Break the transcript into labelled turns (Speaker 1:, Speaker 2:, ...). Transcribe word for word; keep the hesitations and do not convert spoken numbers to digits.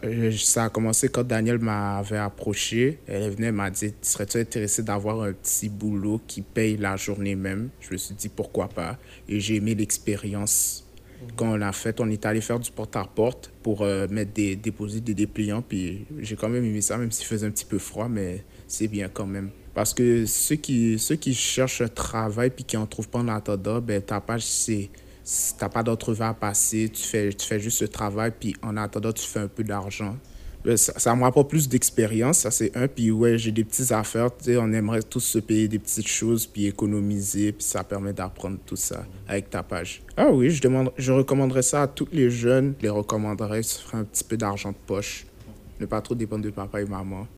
Speaker 1: Euh, Ça a commencé quand Daniel m'avait approché. Elle venait, m'a dit, serais-tu intéressé d'avoir un petit boulot qui paye la journée même? Je me suis dit, pourquoi pas? Et j'ai aimé l'expérience. Quand on l'a fait, on est allé faire du porte-à-porte pour euh, mettre des, déposer des dépliants. Puis j'ai quand même aimé ça, même s'il faisait un petit peu froid, mais c'est bien quand même. Parce que ceux qui, ceux qui cherchent un travail puis qui en trouvent pas en attendant, ben ta page, c'est t'as pas d'entrevue à passer, tu fais, tu fais juste le travail, puis en attendant, tu fais un peu d'argent. Euh, Ça, ça me rapporte plus d'expérience, ça c'est un. Puis ouais, j'ai des petites affaires, tu sais, on aimerait tous se payer des petites choses, puis économiser, puis ça permet d'apprendre tout ça avec ta page. Ah oui, je demande, je recommanderais ça à tous les jeunes, je les recommanderais, ça ferait un petit peu d'argent de poche. Ne pas trop dépendre de papa et maman.